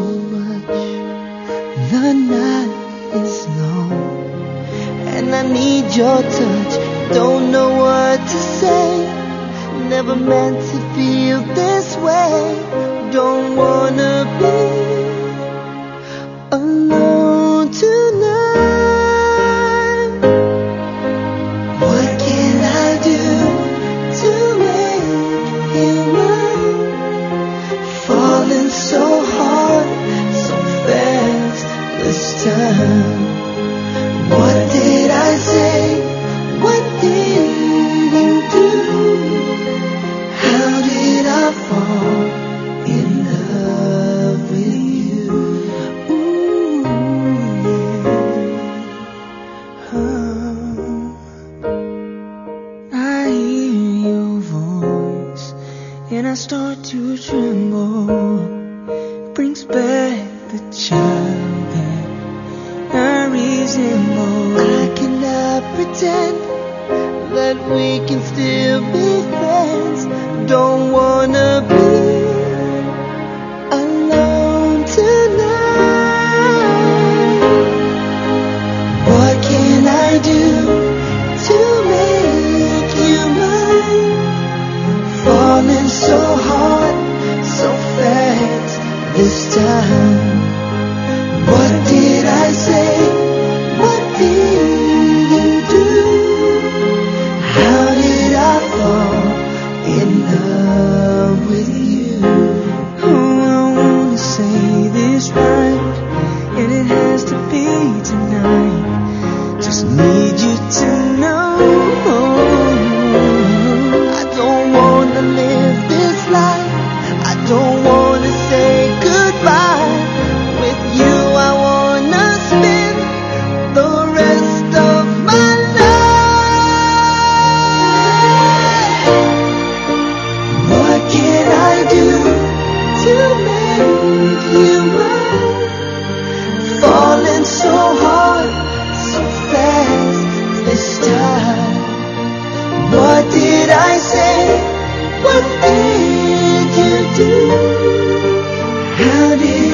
much. The night is long, and I need your touch. Don't know what to say. Never meant to feel this way. Don't wanna be alone tonight. What can I do to make you mine? Falling so hard, so fast this time. What did I say? What did you do? How did I fall in love with you? Ooh, yeah. I hear your voice and I start to tremble. Brings back the child that I resemble. I cannot pretend that we can still be friends. Don't wanna be alone tonight. What can I do to make you mine? Falling so hard, so fast this time. What did I say? What did you do? How did I fall in love with you? Oh, I wanna say this right, and it has to be tonight. Just need you to know I don't wanna live this life. I don't wanna say goodbye. With you I wanna spend the rest of my life. What can I do to make you mine? Falling so hard, so fast this time. What did I say? What did you do? How did